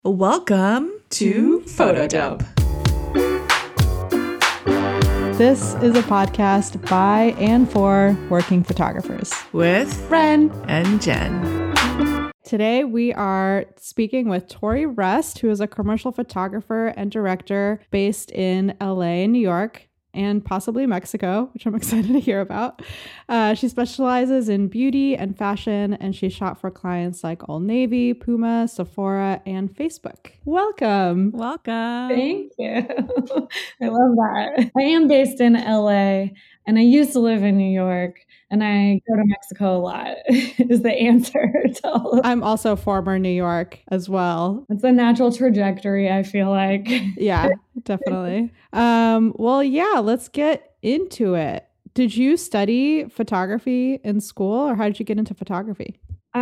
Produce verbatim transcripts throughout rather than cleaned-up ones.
Welcome to Photo Dump. This is a podcast by and for working photographers With Ren and Jen. Today we are speaking with Tori Rest, who is a commercial photographer and director based in L A and New York, and possibly Mexico, which I'm excited to hear about. Uh, she specializes in beauty and fashion, and she shot for clients like Old Navy, Puma, Sephora, and Facebook. Welcome. Welcome. Thank you. I love that. I am based in L A, and I used to live in New York, and I go to Mexico a lot is the answer to all of I'm also former New York as well. It's a natural trajectory, I feel like. Yeah, definitely. Um, well, yeah, let's get into it. Did you study photography in school, or how did you get into photography?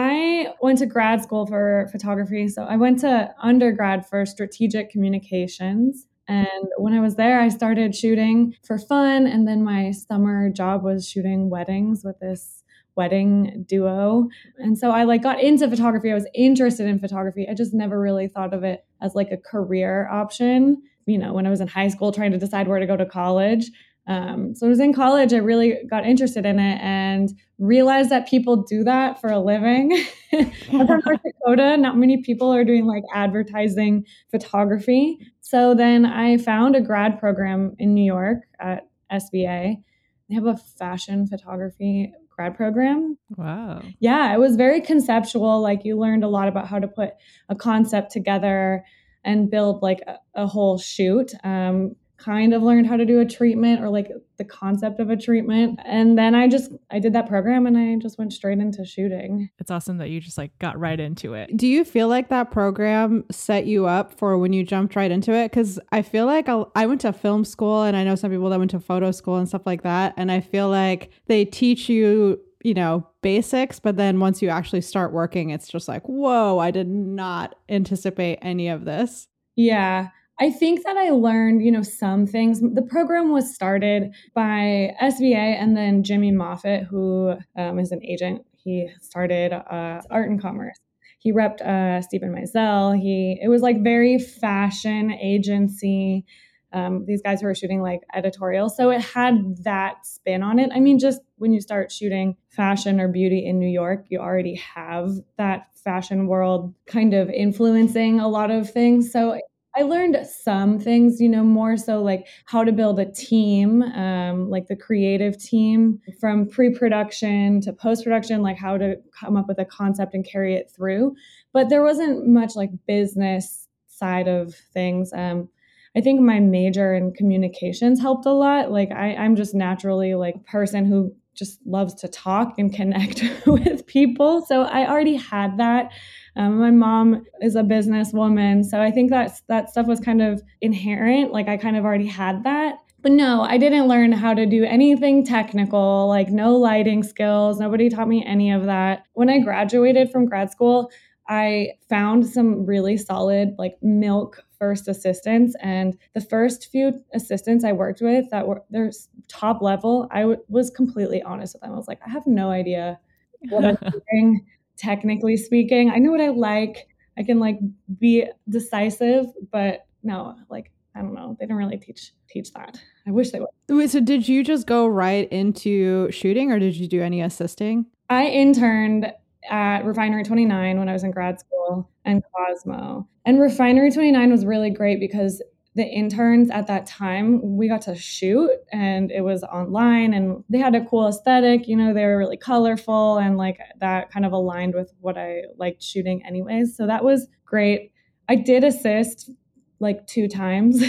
I went to grad school for photography. So I went to undergrad for strategic communications. And when I was there, I started shooting for fun. And then my summer job was shooting weddings with this wedding duo. And so I like got into photography. I was interested in photography. I just never really thought of it as like a career option. You know, when I was in high school trying to decide where to go to college. Um, so I was in college, I really got interested in it and realized that people do that for a living. I'm from North Dakota. Not many people are doing like advertising photography. So then I found a grad program in New York at S V A. They have a fashion photography grad program. Wow. Yeah, it was very conceptual. Like you learned a lot about how to put a concept together and build like a, a whole shoot. Um, kind of learned how to do a treatment or like the concept of a treatment. And then I just, I did that program and I just went straight into shooting. It's awesome that you just like got right into it. Do you feel like that program set you up for when you jumped right into it? Because I feel like I'll, I went to film school and I know some people that went to photo school and stuff like that. And I feel like they teach you, you know, basics, but then once you actually start working, it's just like, whoa, I did not anticipate any of this. Yeah. I think that I learned, you know, some things. The program was started by S V A and then Jimmy Moffitt, who um, is an agent. He started uh, Art and Commerce. He repped uh, Stephen Meisel. He it was like very fashion agency. Um, these guys who were shooting like editorial. So it had that spin on it. I mean, just when you start shooting fashion or beauty in New York, you already have that fashion world kind of influencing a lot of things. So I learned some things, you know, more so like how to build a team, um, like the creative team from pre-production to post-production, like how to come up with a concept and carry it through. But there wasn't much like business side of things. Um, I think my major in communications helped a lot. Like I, I'm just naturally like a person who just loves to talk and connect with people. So I already had that. Um, my mom is a businesswoman. So I think that that stuff was kind of inherent. Like I kind of already had that. But no, I didn't learn how to do anything technical, like no lighting skills. Nobody taught me any of that. When I graduated from grad school, I found some really solid like milk first assistants, and the first few assistants I worked with that were their top level, I w- was completely honest with them. I was like, I have no idea what I'm doing, technically speaking. I know what I like. I can like be decisive, but no, like I don't know. They don't really teach teach that. I wish they would. Wait, so did you just go right into shooting, or did you do any assisting? I interned at Refinery twenty-nine when I was in grad school and Cosmo. And Refinery twenty-nine was really great because the interns at that time, we got to shoot and it was online and they had a cool aesthetic. You know, they were really colorful and like that kind of aligned with what I liked shooting anyways. So that was great. I did assist like two times.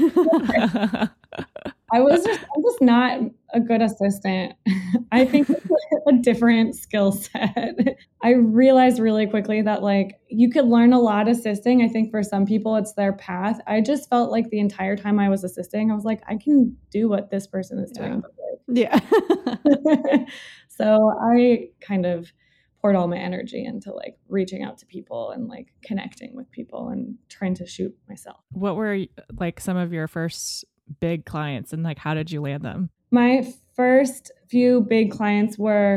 I was just, I'm just not a good assistant. I think it's a different skill set. I realized really quickly that like you could learn a lot assisting. I think for some people it's their path. I just felt like the entire time I was assisting, I was like, I can do what this person is doing. Yeah. Yeah. So I kind of poured all my energy into like reaching out to people and like connecting with people and trying to shoot myself. What were like some of your first big clients and like how did you land them? My first few big clients were,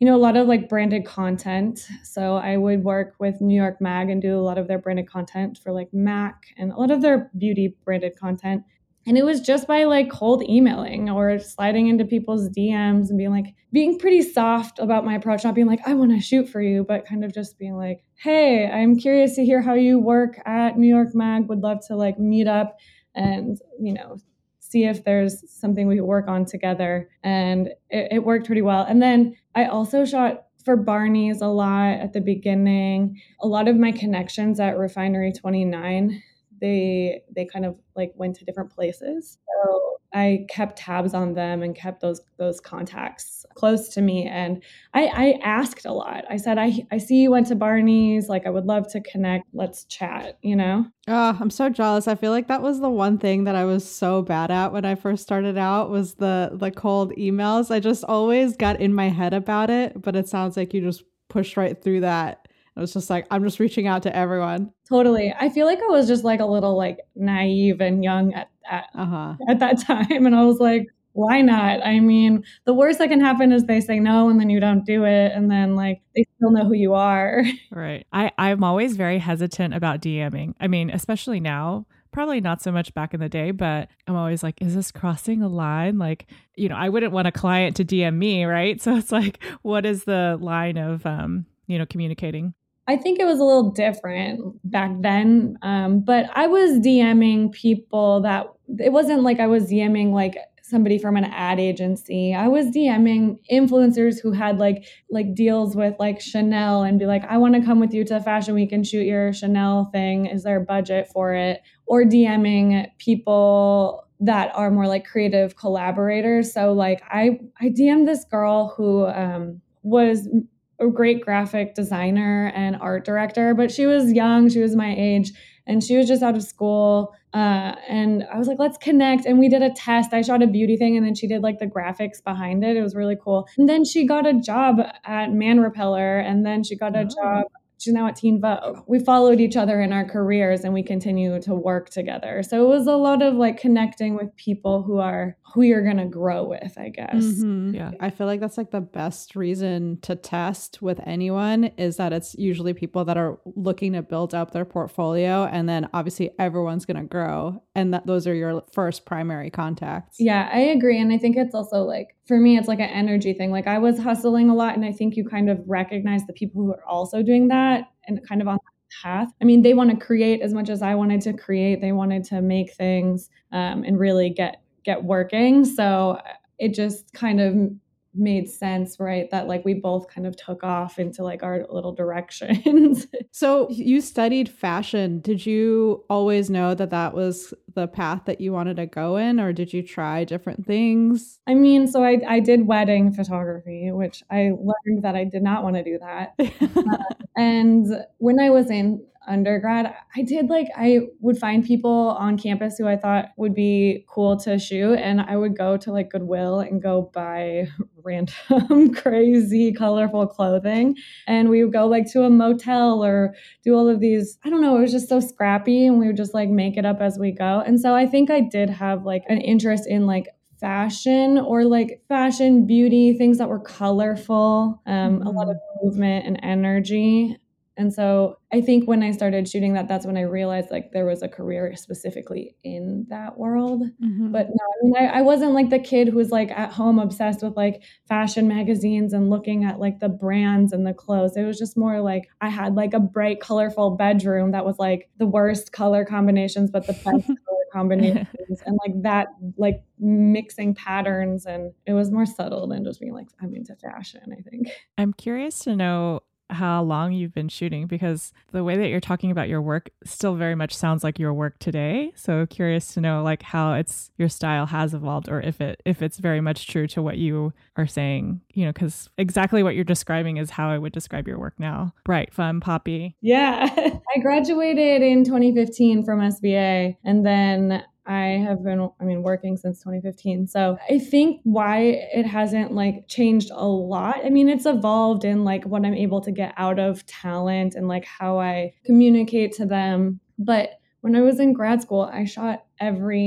you know, a lot of like branded content. So I would work with New York Mag and do a lot of their branded content for like Mac and a lot of their beauty branded content. And it was just by like cold emailing or sliding into people's D Ms and being like, being pretty soft about my approach, not being like, I want to shoot for you, but kind of just being like, hey, I'm curious to hear how you work at New York Mag. Would love to like meet up and, you know, see if there's something we could work on together. And it, it worked pretty well. And then I also shot for Barney's a lot at the beginning. A lot of my connections at Refinery twenty-nine, they they kind of like went to different places. So I kept tabs on them and kept those those contacts close to me. And I, I asked a lot. I said, I, I see you went to Barney's. Like, I would love to connect. Let's chat, you know? Oh, I'm so jealous. I feel like that was the one thing that I was so bad at when I first started out was the the cold emails. I just always got in my head about it, but it sounds like you just pushed right through that. It was just like, I'm just reaching out to everyone. Totally. I feel like I was just like a little like naive and young at at, uh-huh. at that time. And I was like, why not? I mean, the worst that can happen is they say no and then you don't do it. And then like they still know who you are. Right. I, I'm always very hesitant about DMing. I mean, especially now. Probably not so much back in the day, but I'm always like, is this crossing a line? Like, you know, I wouldn't want a client to D M me, right? So it's like, what is the line of, um, you know, communicating? I think it was a little different back then, um, but I was DMing people that, it wasn't like I was DMing like somebody from an ad agency. I was DMing influencers who had like like deals with like Chanel and be like, I want to come with you to Fashion Week and shoot your Chanel thing. Is there a budget for it? Or DMing people that are more like creative collaborators. So like I, I D M'd this girl who um, was a great graphic designer and art director, but she was young, she was my age, and she was just out of school. Uh, and I was like, let's connect. And we did a test. I shot a beauty thing and then she did like the graphics behind it. It was really cool. And then she got a job at Man Repeller. And then she got a Oh. job. She's now at Teen Vogue. We followed each other in our careers and we continue to work together. So it was a lot of like connecting with people who are who you're going to grow with, I guess. Mm-hmm. Yeah. I feel like that's like the best reason to test with anyone is that it's usually people that are looking to build up their portfolio. And then obviously everyone's going to grow. And that those are your first primary contacts. Yeah, I agree. And I think it's also like, for me, it's like an energy thing. Like I was hustling a lot and I think you kind of recognize the people who are also doing that and kind of on that path. I mean, they want to create as much as I wanted to create. They wanted to make things um, and really get get working. So it just kind of made sense, right? That like we both kind of took off into like our little directions. So you studied fashion. Did you always know that that was the path that you wanted to go in, or did you try different things? I mean, so I, I did wedding photography, which I learned that I did not want to do that. uh, and when I was in undergrad, I did like, I would find people on campus who I thought would be cool to shoot. And I would go to like Goodwill and go buy random, crazy, colorful clothing. And we would go like to a motel or do all of these, I don't know, it was just so scrappy. And we would just like make it up as we go. And so I think I did have like an interest in like fashion or like fashion, beauty, things that were colorful, um, mm-hmm. a lot of movement and energy. And so I think when I started shooting that, that's when I realized like there was a career specifically in that world. Mm-hmm. But no, I mean, I, I wasn't like the kid who was like at home obsessed with like fashion magazines and looking at like the brands and the clothes. It was just more like I had like a bright, colorful bedroom that was like the worst color combinations, but the best color combinations and like that, like mixing patterns. And it was more subtle than just being like, I'm into fashion, I think. I'm curious to know how long you've been shooting, because the way that you're talking about your work still very much sounds like your work today. So curious to know like how it's your style has evolved, or if it if it's very much true to what you are saying, you know, because exactly what you're describing is how I would describe your work now. Bright, fun, poppy. Yeah. I graduated in twenty fifteen from S B A, and then I have been, I mean, working since twenty fifteen. So I think why it hasn't like changed a lot. I mean, it's evolved in like what I'm able to get out of talent and like how I communicate to them. But when I was in grad school, I shot every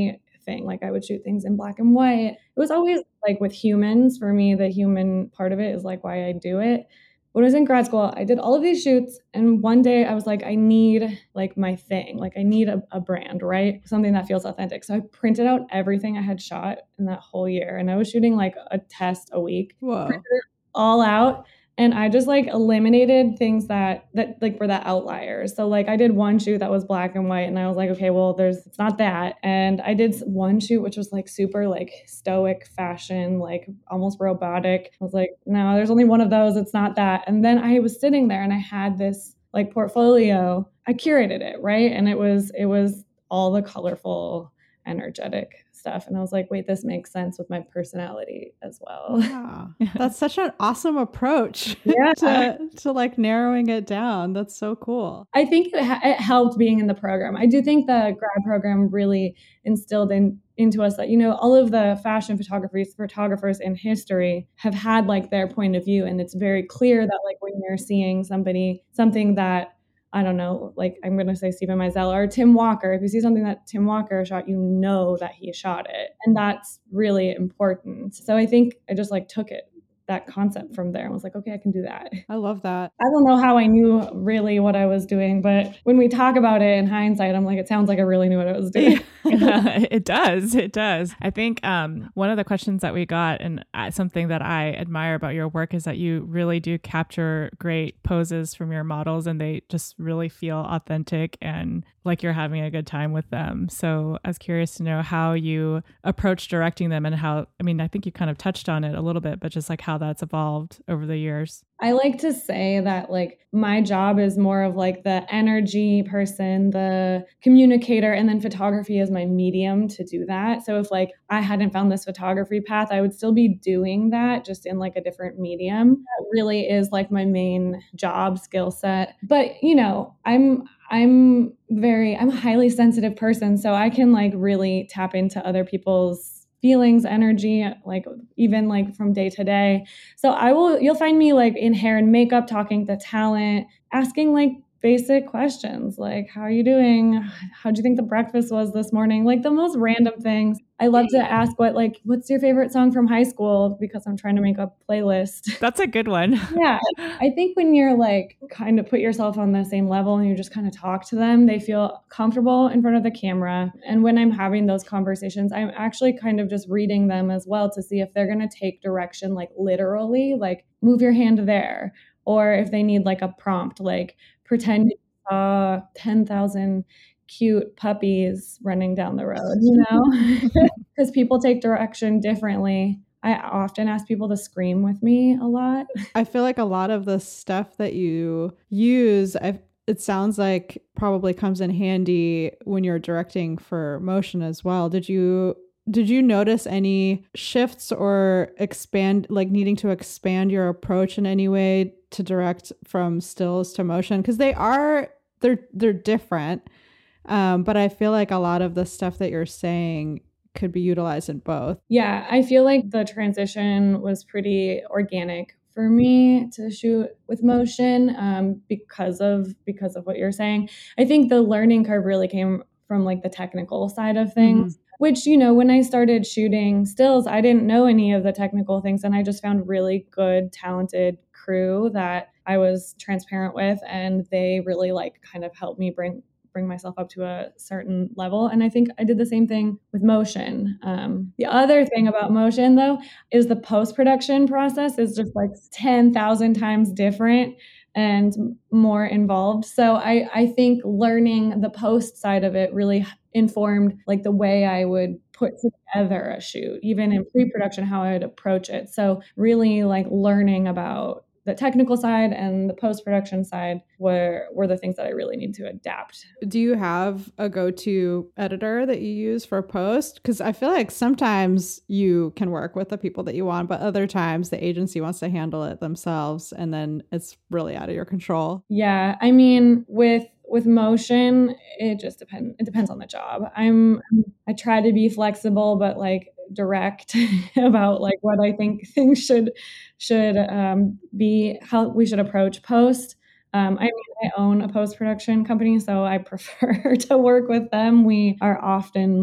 thing. Like I would shoot things in black and white. It was always like with humans, for me, the human part of it is like why I do it. When I was in grad school, I did all of these shoots. And one day I was like, I need like my thing. Like I need a, a brand, right? Something that feels authentic. So I printed out everything I had shot in that whole year. And I was shooting like a test a week. Whoa. Printed it all out. And I just like eliminated things that, that like were the outliers. So like I did one shoot that was black and white and I was like, okay, well there's, it's not that. And I did one shoot, which was like super like stoic fashion, like almost robotic. I was like, no, there's only one of those. It's not that. And then I was sitting there and I had this like portfolio. I curated it, right? And it was, it was all the colorful, energetic stuff. And I was like, wait, this makes sense with my personality as well. Wow. That's such an awesome approach Yeah. to, to like narrowing it down. That's so cool. I think it, ha- it helped being in the program. I do think the grad program really instilled in into us that, you know, all of the fashion photographers, photographers in history have had like their point of view. And it's very clear that like when you're seeing somebody, something that I don't know, like I'm going to say Stephen Meisel or Tim Walker. If you see something that Tim Walker shot, you know that he shot it. And that's really important. So I think I just like took it, that concept from there and was like, okay, I can do that. I love that. I don't know how I knew really what I was doing, but when we talk about it in hindsight, I'm like, it sounds like I really knew what I was doing. Yeah, it does. It does. I think um, one of the questions that we got, and uh, something that I admire about your work, is that you really do capture great poses from your models and they just really feel authentic and like you're having a good time with them. So I was curious to know how you approach directing them and how, I mean, I think you kind of touched on it a little bit, but just like how that's evolved over the years. I like to say that like my job is more of like the energy person, the communicator, and then photography is my medium to do that. So if like I hadn't found this photography path, I would still be doing that just in like a different medium. That really is like my main job skill set. But you know, I'm I'm very I'm a highly sensitive person, so I can like really tap into other people's feelings, energy, like even like from day to day. So I will, you'll find me like in hair and makeup, talking to talent, asking like basic questions like, how are you doing? How do you think the breakfast was this morning? Like the most random things. I love to ask what, like, what's your favorite song from high school? Because I'm trying to make a playlist. That's a good one. Yeah. I think when you're like kind of put yourself on the same level and you just kind of talk to them, they feel comfortable in front of the camera. And when I'm having those conversations, I'm actually kind of just reading them as well to see if they're going to take direction, like literally, like move your hand there. Or if they need like a prompt, like pretend you saw ten thousand cute puppies running down the road, you know, because people take direction differently. I often ask people to scream with me a lot. I feel like a lot of the stuff that you use, I've, it sounds like probably comes in handy when you're directing for motion as well. Did you Did you notice any shifts or expand, like needing to expand your approach in any way to direct from stills to motion? Because they are, they're, they're different. Um, but I feel like a lot of the stuff that you're saying could be utilized in both. Yeah, I feel like the transition was pretty organic for me to shoot with motion um, because of because of what you're saying. I think the learning curve really came from like the technical side of things. Mm-hmm. Which, you know, when I started shooting stills, I didn't know any of the technical things. And I just found really good, talented crew that I was transparent with. And they really like kind of helped me bring bring myself up to a certain level. And I think I did the same thing with motion. Um, the other thing about motion, though, is the post-production process is just like ten thousand times different and more involved. So I, I think learning the post side of it really informed like the way I would put together a shoot, even in pre-production, how I would approach it. So really like learning about the technical side and the post-production side were, were the things that I really need to adapt. Do you have a go-to editor that you use for post? Because I feel like sometimes you can work with the people that you want, but other times the agency wants to handle it themselves and then it's really out of your control. Yeah. I mean, with With motion, it just depends. It depends on the job. I'm, I try to be flexible, but like direct about like what I think things should, should um, be, how we should approach post. Um, I mean, I own a post-production company, so I prefer to work with them. We are often like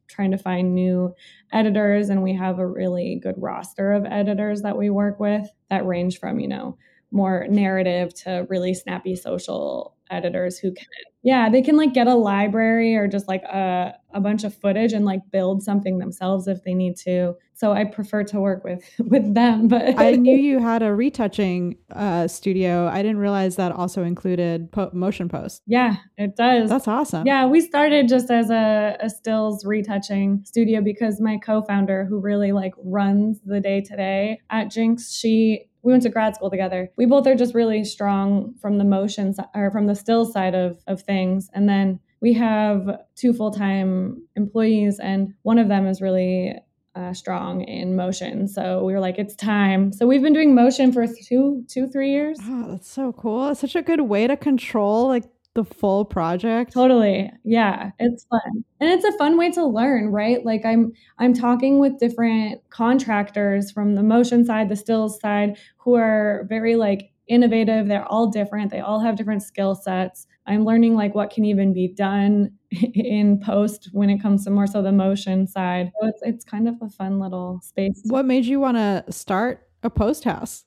trying to find new editors, and we have a really good roster of editors that we work with that range from, you know, more narrative to really snappy social editors who can, yeah, they can like get a library or just like a, a bunch of footage and like build something themselves if they need to. So I prefer to work with with them. But I knew you had a retouching uh, studio. I didn't realize that also included po- motion post. Yeah, it does. That's awesome. Yeah, we started just as a, a stills retouching studio because my co-founder, who really like runs the day to day at Jinx, she we went to grad school together. We both are just really strong from the motion si- or from the still side of of things, and then we have two full-time employees, and one of them is really uh, strong in motion. So we were like, it's time. So we've been doing motion for two, two, three years. Oh, that's so cool. It's such a good way to control like the full project. Totally. Yeah, it's fun. And it's a fun way to learn, right? Like I'm I'm talking with different contractors from the motion side, the stills side, who are very like innovative. They're all different. They all have different skill sets. I'm learning like what can even be done in post when it comes to more so the motion side. So it's it's kind of a fun little space. What made you want to start a post house?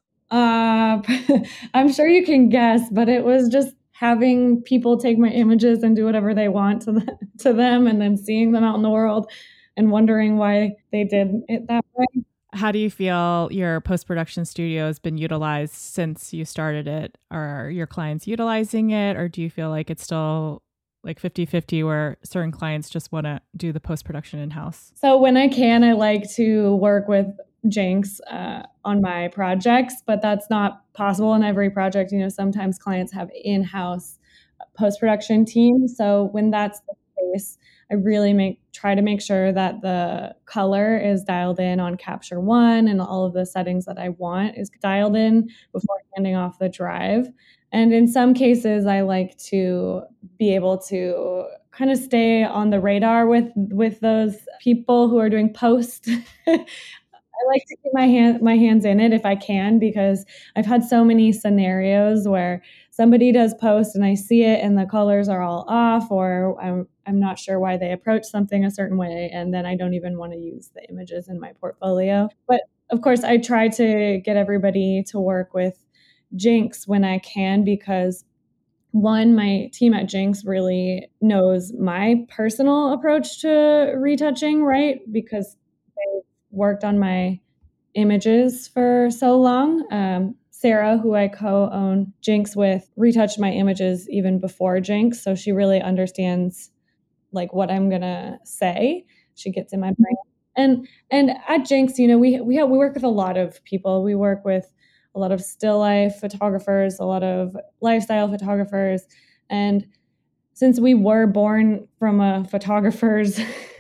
Uh, I'm sure you can guess, but it was just having people take my images and do whatever they want to, the, to them, and then seeing them out in the world and wondering why they did it that way. How do you feel your post-production studio has been utilized since you started it? Are your clients utilizing it, or do you feel like it's still like fifty-fifty where certain clients just want to do the post-production in-house? So when I can, I like to work with Jinx uh, on my projects, but that's not possible in every project. You know, sometimes clients have in-house post-production teams. So when that's the case, I really make try to make sure that the color is dialed in on Capture One and all of the settings that I want is dialed in before handing off the drive. And in some cases, I like to be able to kind of stay on the radar with with those people who are doing post. I like to keep my hand my hands in it if I can, because I've had so many scenarios where somebody does post and I see it and the colors are all off, or I'm I'm not sure why they approach something a certain way, and then I don't even want to use the images in my portfolio. But of course, I try to get everybody to work with Jinx when I can, because one, my team at Jinx really knows my personal approach to retouching, right? Because they worked on my images for so long. Um, Sarah, who I co-own Jinx with, retouched my images even before Jinx, so she really understands like what I'm gonna say. She gets in my brain. And and at Jinx, you know, we we have, we work with a lot of people. We work with a lot of still life photographers, a lot of lifestyle photographers, and since we were born from a photographer's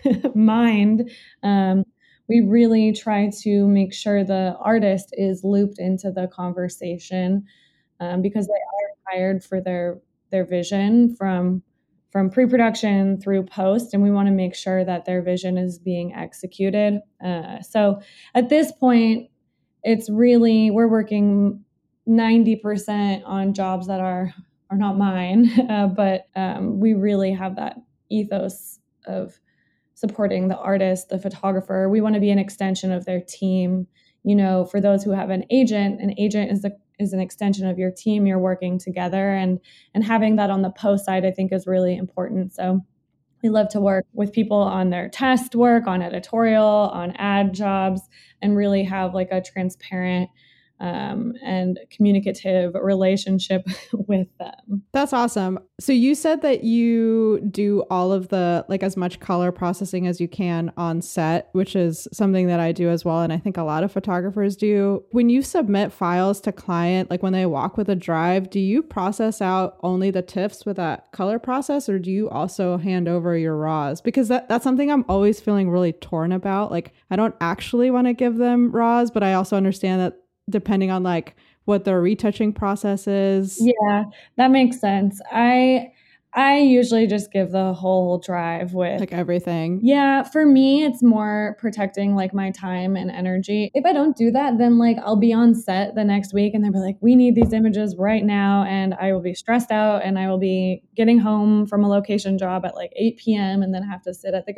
mind, um, we really try to make sure the artist is looped into the conversation, um, because they are hired for their their vision from from pre-production through post, and we want to make sure that their vision is being executed. Uh, so at this point, it's really, we're working ninety percent on jobs that are are not mine, uh, but um, we really have that ethos of supporting the artist, the photographer. We want to be an extension of their team. You know, for those who have an agent, an agent is the is an extension of your team. You're working together, and and having that on the post side, I think, is really important. So we love to work with people on their test work, on editorial, on ad jobs, and really have like a transparent um, and communicative relationship with them. That's awesome. So you said that you do all of the, like as much color processing as you can on set, which is something that I do as well. And I think a lot of photographers do. When you submit files to client, like when they walk with a drive, do you process out only the TIFFs with that color process, or do you also hand over your raws? Because that, that's something I'm always feeling really torn about. Like I don't actually want to give them raws, but I also understand that depending on like what their retouching process is. Yeah, that makes sense. I I usually just give the whole drive with like everything. Yeah, for me, it's more protecting like my time and energy. If I don't do that, then like I'll be on set the next week and they'll be like, we need these images right now. And I will be stressed out, and I will be getting home from a location job at like eight p.m. and then have to sit at the computer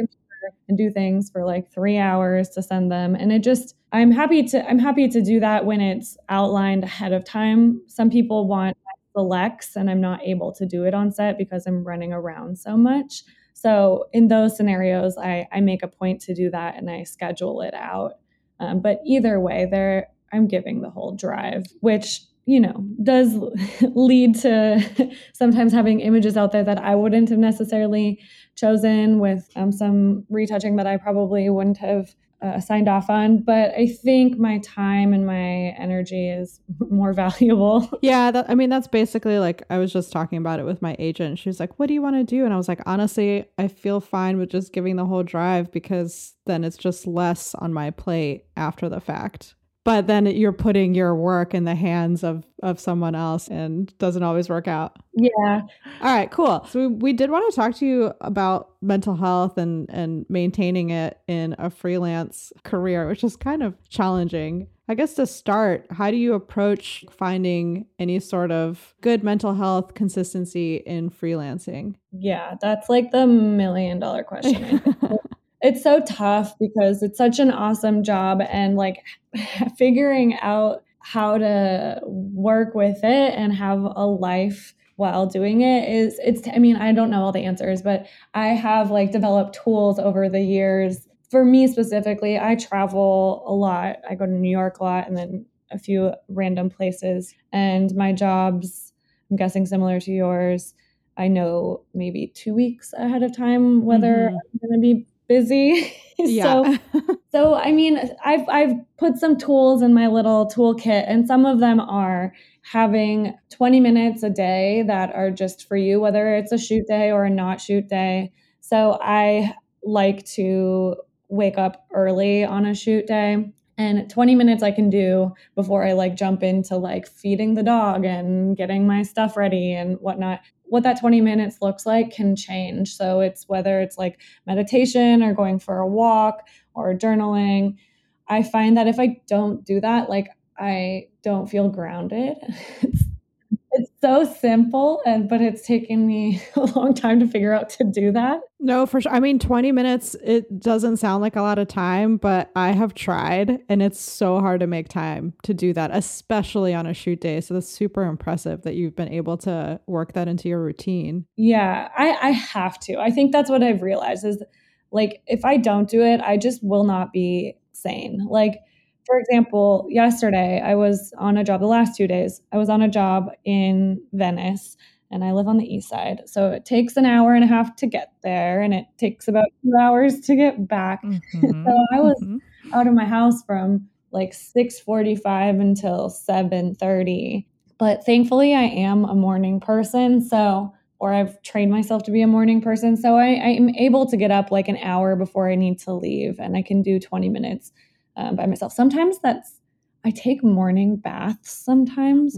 and do things for like three hours to send them. And it just, I'm happy to, I'm happy to do that when it's outlined ahead of time. Some people want selects and I'm not able to do it on set because I'm running around so much. So in those scenarios, I, I make a point to do that and I schedule it out. Um, but either way, there I'm giving the whole drive, which, you know, does lead to sometimes having images out there that I wouldn't have necessarily chosen with um, some retouching that I probably wouldn't have uh, signed off on. But I think my time and my energy is more valuable. Yeah, that, I mean, that's basically like, I was just talking about it with my agent. She was like, what do you want to do? And I was like, honestly, I feel fine with just giving the whole drive because then it's just less on my plate after the fact. But then you're putting your work in the hands of, of someone else and doesn't always work out. Yeah. All right, cool. So we, we did want to talk to you about mental health and, and maintaining it in a freelance career, which is kind of challenging. I guess to start, how do you approach finding any sort of good mental health consistency in freelancing? Yeah, that's like the million dollar question. I think. It's so tough because it's such an awesome job, and like figuring out how to work with it and have a life while doing it is it's I mean, I don't know all the answers, but I have like developed tools over the years. For me specifically, I travel a lot. I go to New York a lot and then a few random places, and my jobs, I'm guessing similar to yours, I know maybe two weeks ahead of time whether mm-hmm. I'm going to be busy. Yeah. so, so I mean, I've I've put some tools in my little toolkit, and some of them are having twenty minutes a day that are just for you, whether it's a shoot day or a not shoot day. So I like to wake up early on a shoot day, and twenty minutes I can do before I like jump into like feeding the dog and getting my stuff ready and whatnot. What that twenty minutes looks like can change. So it's whether it's like meditation or going for a walk or journaling. I find that if I don't do that, like I don't feel grounded. It's, it's so simple, and but it's taken me a long time to figure out to do that. No, for sure. I mean, twenty minutes, it doesn't sound like a lot of time, but I have tried and it's so hard to make time to do that, especially on a shoot day. So that's super impressive that you've been able to work that into your routine. Yeah, I, I have to. I think that's what I've realized is like, if I don't do it, I just will not be sane. Like, for example, yesterday I was on a job, the last two days, I was on a job in Venice, and I live on the east side. So it takes an hour and a half to get there, and it takes about two hours to get back. Mm-hmm. So I was mm-hmm. out of my house from like six forty-five until seven thirty. But thankfully I am a morning person. So, or I've trained myself to be a morning person. So I, I am able to get up like an hour before I need to leave, and I can do twenty minutes um, by myself. Sometimes that's, I take morning baths sometimes.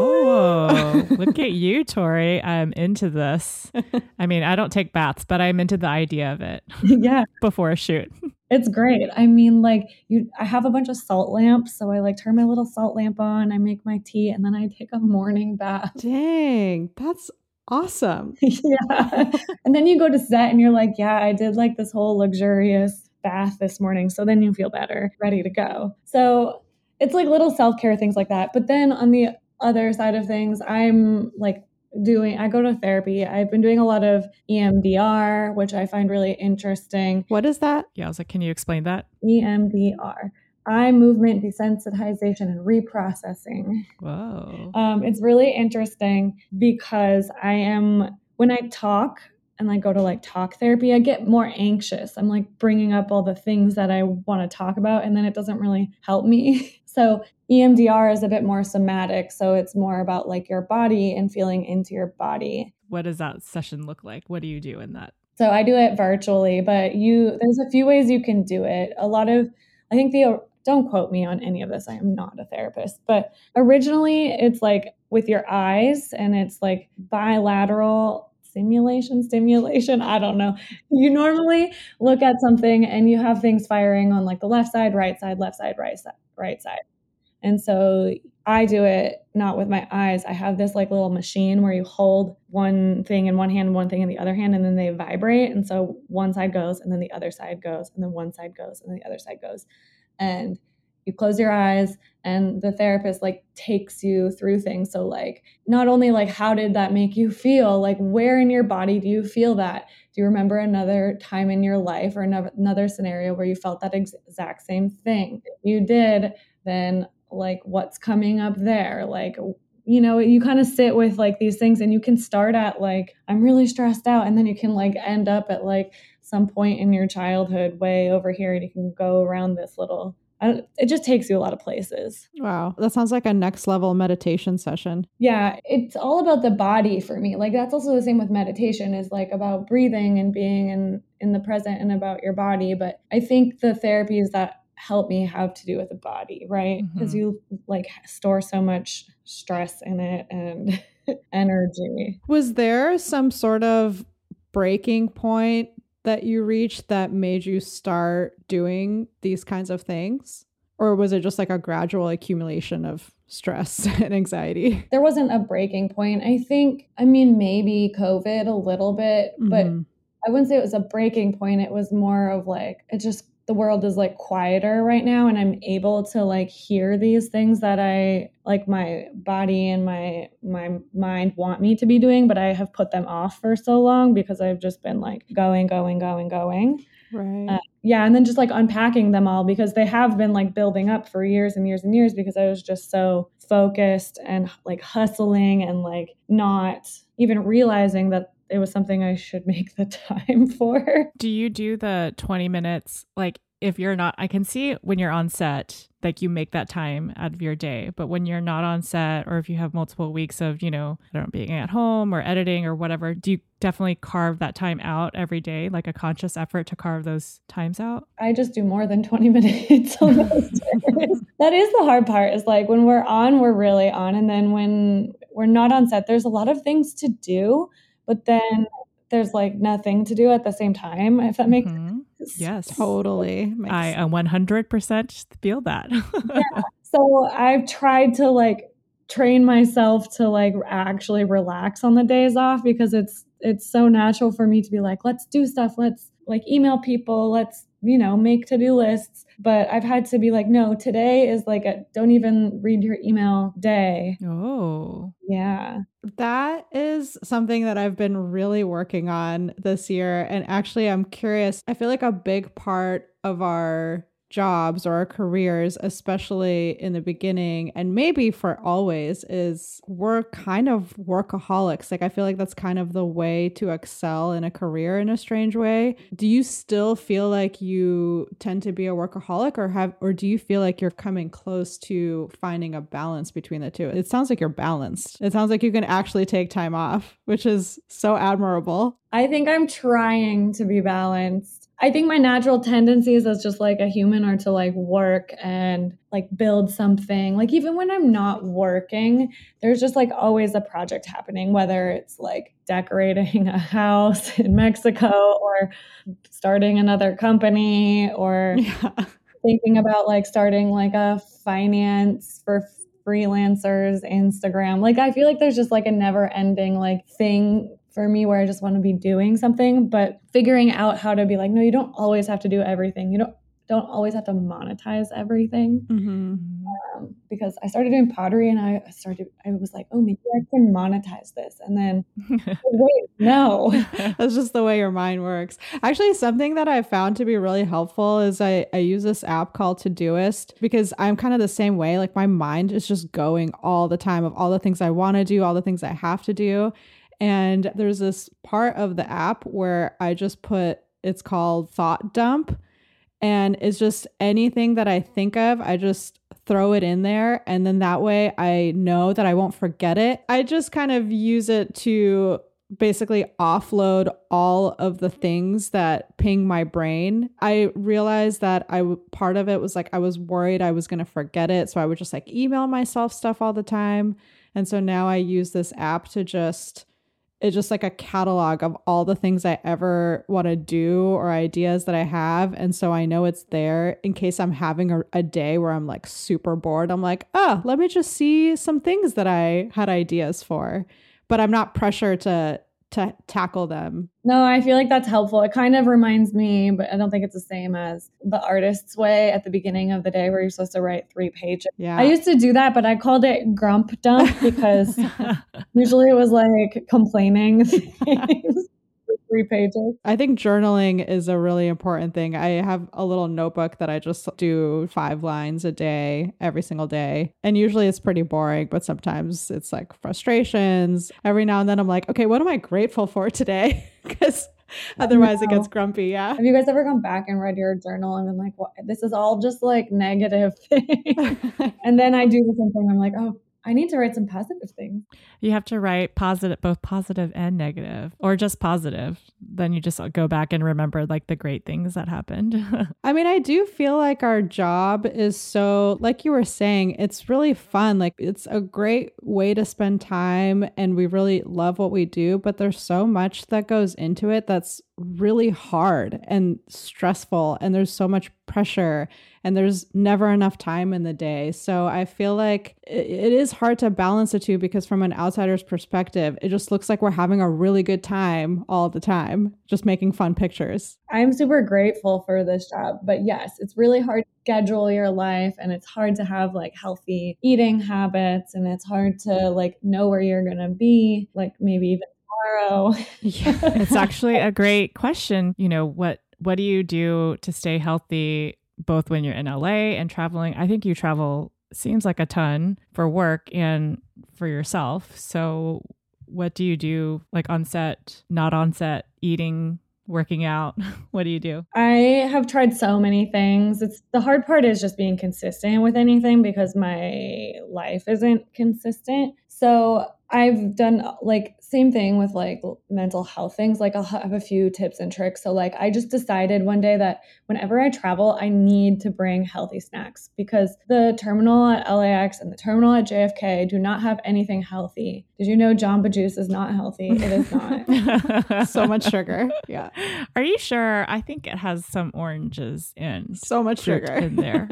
Whoa, look at you, Tori. I'm into this. I mean, I don't take baths, but I'm into the idea of it. Yeah. Before a shoot. It's great. I mean, like you, I have a bunch of salt lamps. So I like turn my little salt lamp on, I make my tea, and then I take a morning bath. Dang, that's awesome. Yeah. And then you go to set and you're like, yeah, I did like this whole luxurious bath this morning. So then you feel better, ready to go. So it's like little self-care things like that. But then on the other side of things, I'm like doing, I go to therapy. I've been doing a lot of E M D R, which I find really interesting. What is that? Yeah, I was like, can you explain that? E M D R. Eye movement desensitization and reprocessing. Whoa. Um, it's really interesting because I am, when I talk and I go to like talk therapy, I get more anxious. I'm like bringing up all the things that I want to talk about, and then it doesn't really help me. So E M D R is a bit more somatic. So it's more about like your body and feeling into your body. What does that session look like? What do you do in that? So I do it virtually, but you, there's a few ways you can do it. A lot of, I think the, don't quote me on any of this. I am not a therapist, but originally it's like with your eyes, and it's like bilateral simulation, stimulation. I don't know. You normally look at something and you have things firing on like the left side, right side, left side, right side, right side. And so I do it not with my eyes. I have this like little machine where you hold one thing in one hand, one thing in the other hand, and then they vibrate. And so one side goes and then the other side goes and then one side goes and then the other side goes. And you close your eyes and the therapist like takes you through things. So like, not only like, how did that make you feel? Like, where in your body do you feel that? Do you remember another time in your life or another, another scenario where you felt that ex- exact same thing? If you did, then like, what's coming up there? Like, you know, you kind of sit with like these things and you can start at like, I'm really stressed out. And then you can like end up at like some point in your childhood way over here. And you can go around this little, I don't, it just takes you a lot of places. Wow. That sounds like a next level meditation session. Yeah. It's all about the body for me. Like that's also the same with meditation, is like about breathing and being in, in the present and about your body. But I think the therapies that help me have to do with the body, right? Because Mm-hmm. you like store so much stress in it and energy. Was there some sort of breaking point that you reached that made you start doing these kinds of things? Or was it just like a gradual accumulation of stress and anxiety? There wasn't a breaking point. I think, I mean, maybe COVID a little bit, but Mhm. I wouldn't say it was a breaking point. It was more of like, it just, the world is like quieter right now and I'm able to like hear these things that I like my body and my my mind want me to be doing, but I have put them off for so long because I've just been like going, going, going, going. Right. Uh, yeah. And then just like unpacking them all because they have been like building up for years and years and years because I was just so focused and like hustling and like not even realizing that it was something I should make the time for. Do you do the twenty minutes? Like if you're not, I can see when you're on set, like you make that time out of your day. But when you're not on set, or if you have multiple weeks of, you know, I don't know, being at home or editing or whatever, do you definitely carve that time out every day, like a conscious effort to carve those times out? I just do more than twenty minutes on those days. That is the hard part, is like when we're on, we're really on. And then when we're not on set, there's a lot of things to do, but then there's like nothing to do at the same time, if that makes Mhm. sense. Yes. Totally. Makes I uh, one hundred percent feel that. Yeah. So I've tried to like train myself to like actually relax on the days off because it's it's so natural for me to be like, let's do stuff, let's like email people, let's, you know, make to-do lists. But I've had to be like, no, today is like a don't even read your email day. Oh. Yeah. That is something that I've been really working on this year. And actually, I'm curious. I feel like a big part of our jobs or our careers, especially in the beginning and maybe for always, is we're kind of workaholics. Like I feel like that's kind of the way to excel in a career in a strange way. Do you still feel like you tend to be a workaholic, or have or do you feel like you're coming close to finding a balance between the two? It sounds like you're balanced. It sounds like you can actually take time off, which is so admirable. I think I'm trying to be balanced. I think my natural tendencies as just like a human are to like work and like build something. Like even when I'm not working, there's just like always a project happening, whether it's like decorating a house in Mexico or starting another company or Yeah. thinking about like starting like a finance for freelancers Instagram. Like I feel like there's just like a never ending like thing for me where I just want to be doing something, but figuring out how to be like, no, you don't always have to do everything. You don't don't always have to monetize everything. Mm-hmm. Um, because I started doing pottery and I started, I was like, oh, maybe I can monetize this. And then, wait, no. That's just the way your mind works. Actually, something that I found to be really helpful is I, I use this app called Todoist because I'm kind of the same way. Like my mind is just going all the time of all the things I want to do, all the things I have to do. And there's this part of the app where I just put, it's called Thought Dump. And it's just anything that I think of, I just throw it in there. And then that way I know that I won't forget it. I just kind of use it to basically offload all of the things that ping my brain. I realized that I part of it was like I was worried I was going to forget it. So I would just like email myself stuff all the time. And so now I use this app to just it's just like a catalog of all the things I ever want to do or ideas that I have. And so I know it's there in case I'm having a, a day where I'm like super bored. I'm like, oh, let me just see some things that I had ideas for. But I'm not pressured to to tackle them. No, I feel like that's helpful. It kind of reminds me, but I don't think it's the same as the artist's way at the beginning of the day where you're supposed to write three pages. Yeah. I used to do that, but I called it grump dump because usually it was like complaining things. Three pages. I think journaling is a really important thing. I have a little notebook that I just do five lines a day, every single day. And usually it's pretty boring, but sometimes it's like frustrations. Every now and then I'm like, okay, what am I grateful for today? Because otherwise it gets grumpy. Yeah. Have you guys ever come back and read your journal and been like, what? This is all just like negative things. And then I do the same thing. I'm like, oh, I need to write some positive things. You have to write positive, both positive and negative, or just positive. Then you just go back and remember like the great things that happened. I mean, I do feel like our job is so, like you were saying, it's really fun. Like it's a great way to spend time and we really love what we do, but there's so much that goes into it that's really hard and stressful, and there's so much pressure and there's never enough time in the day. So I feel like it is hard to balance the two because from an outsider's perspective, it just looks like we're having a really good time all the time, just making fun pictures. I'm super grateful for this job, but yes, it's really hard to schedule your life and it's hard to have like healthy eating habits and it's hard to like know where you're going to be, like maybe even tomorrow. Yeah, it's actually a great question. You know, what what do you do to stay healthy both when you're in L A and traveling? I think you travel seems like a ton for work and for yourself. So what do you do like on set, not on set, eating, working out? What do you do? I have tried so many things. It's the hard part is just being consistent with anything because my life isn't consistent. So I've done like same thing with like mental health things. Like I'll have a few tips and tricks. So like I just decided one day that whenever I travel, I need to bring healthy snacks because the terminal at L A X and the terminal at J F K do not have anything healthy. Did you know Jamba Juice is not healthy? It is not. So much sugar. Yeah. Are you sure? I think it has some oranges in. So much sugar in there.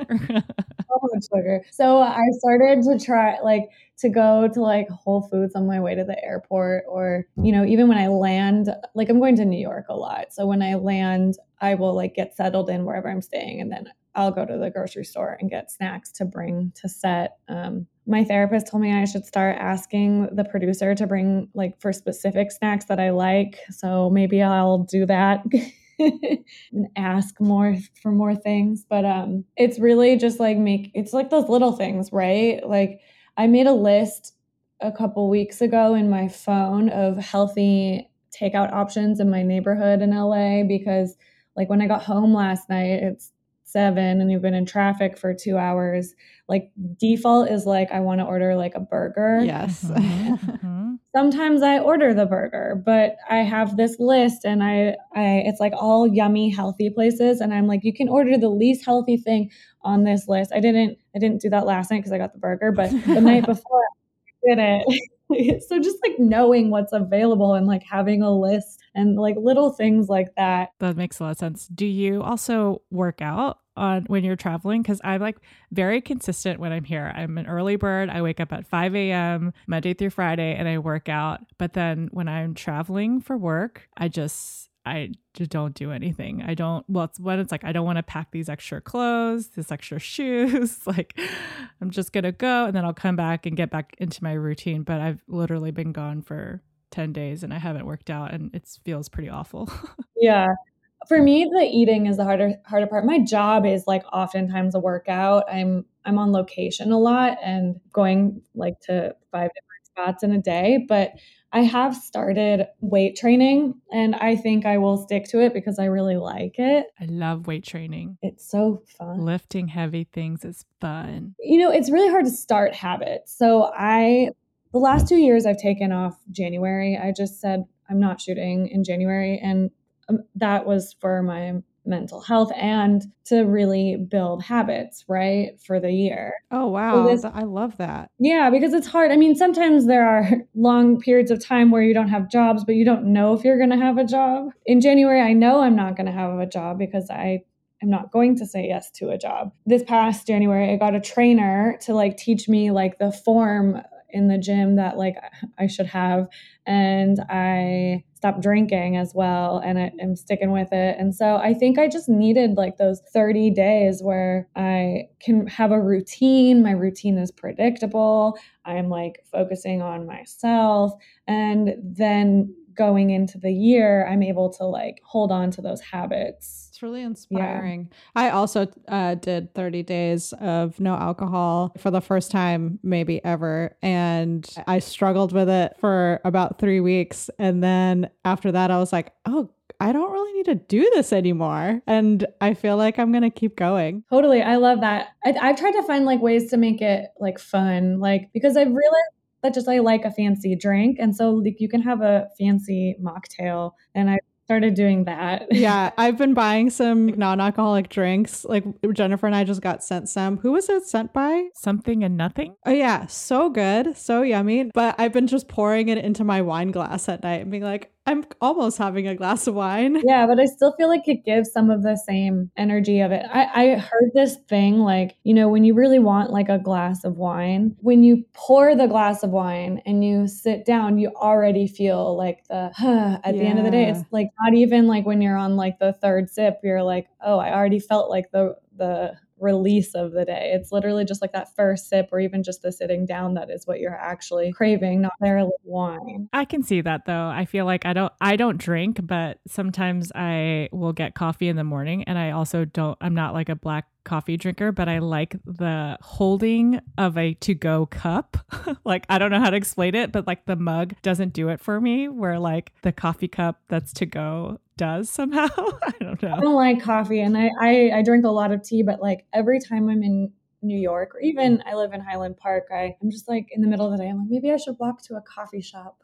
So much sugar. So I started to try like to go to like Whole Foods on my way to the airport or, you know, even when I land, like I'm going to New York a lot. So when I land, I will like get settled in wherever I'm staying and then I'll go to the grocery store and get snacks to bring to set. Um, my therapist told me I should start asking the producer to bring like for specific snacks that I like. So maybe I'll do that. And ask more for more things. But um, it's really just like make, it's like those little things, right? Like I made a list a couple weeks ago in my phone of healthy takeout options in my neighborhood in L A because like when I got home last night, it's seven and you've been in traffic for two hours. Like default is like, I want to order like a burger. Yes. Mm-hmm. Sometimes I order the burger, but I have this list and I, I, it's like all yummy, healthy places. And I'm like, you can order the least healthy thing on this list. I didn't, I didn't do that last night because I got the burger, but the night before I did it. So just like knowing what's available and like having a list and like little things like that. That makes a lot of sense. Do you also work out on when you're traveling? Because I'm like very consistent when I'm here. I'm an early bird. I wake up at five a.m. Monday through Friday and I work out. But then when I'm traveling for work, I just I just don't do anything. I don't, well, it's when it's like, I don't want to pack these extra clothes, this extra shoes. Like I'm just going to go and then I'll come back and get back into my routine. But I've literally been gone for ten days and I haven't worked out and it feels pretty awful. Yeah. For me, the eating is the harder, harder part. My job is like oftentimes a workout. I'm, I'm on location a lot and going like to five different spots in a day, but I have started weight training and I think I will stick to it because I really like it. I love weight training. It's so fun. Lifting heavy things is fun. You know, it's really hard to start habits. So I, the last two years I've taken off January. I just said, I'm not shooting in January. And um, that was for my mental health and to really build habits, right, for the year. Oh, wow. So this, I love that. Yeah, because it's hard. I mean, sometimes there are long periods of time where you don't have jobs, but you don't know if you're going to have a job. In January, I know I'm not going to have a job because I am not going to say yes to a job. This past January, I got a trainer to like teach me like the form in the gym that like I should have. And I stopped drinking as well. And I am sticking with it. And so I think I just needed like those thirty days where I can have a routine. My routine is predictable. I'm like focusing on myself. And then going into the year, I'm able to like hold on to those habits. It's really inspiring. Yeah. I also uh, did thirty days of no alcohol for the first time, maybe ever. And I struggled with it for about three weeks. And then after that, I was like, oh, I don't really need to do this anymore. And I feel like I'm going to keep going. Totally. I love that. I, I've tried to find like ways to make it like fun, like because I've realized that just I like a fancy drink. And so like you can have a fancy mocktail. And I started doing that. Yeah, I've been buying some non-alcoholic drinks. Like Jennifer and I just got sent some. Who was it sent by? Something and Nothing. Oh yeah, so good, so yummy. But I've been just pouring it into my wine glass at night and being like, I'm almost having a glass of wine. Yeah, but I still feel like it gives some of the same energy of it. I, I heard this thing like, you know, when you really want like a glass of wine, when you pour the glass of wine and you sit down, you already feel like the, huh, at yeah. the end of the day, it's like not even like when you're on like the third sip, you're like, oh, I already felt like the, the, release of the day. It's literally just like that first sip or even just the sitting down that is what you're actually craving, not necessarily wine. I can see that though. I feel like I don't I don't drink, but sometimes I will get coffee in the morning, and I also don't I'm not like a black coffee drinker, but I like the holding of a to-go cup. Like, I don't know how to explain it, but like the mug doesn't do it for me, where like the coffee cup that's to go does somehow. I don't know. I don't like coffee, and I, I I drink a lot of tea, but like every time I'm in New York, or even I live in Highland Park, I, I'm just like in the middle of the day, I'm like, maybe I should walk to a coffee shop.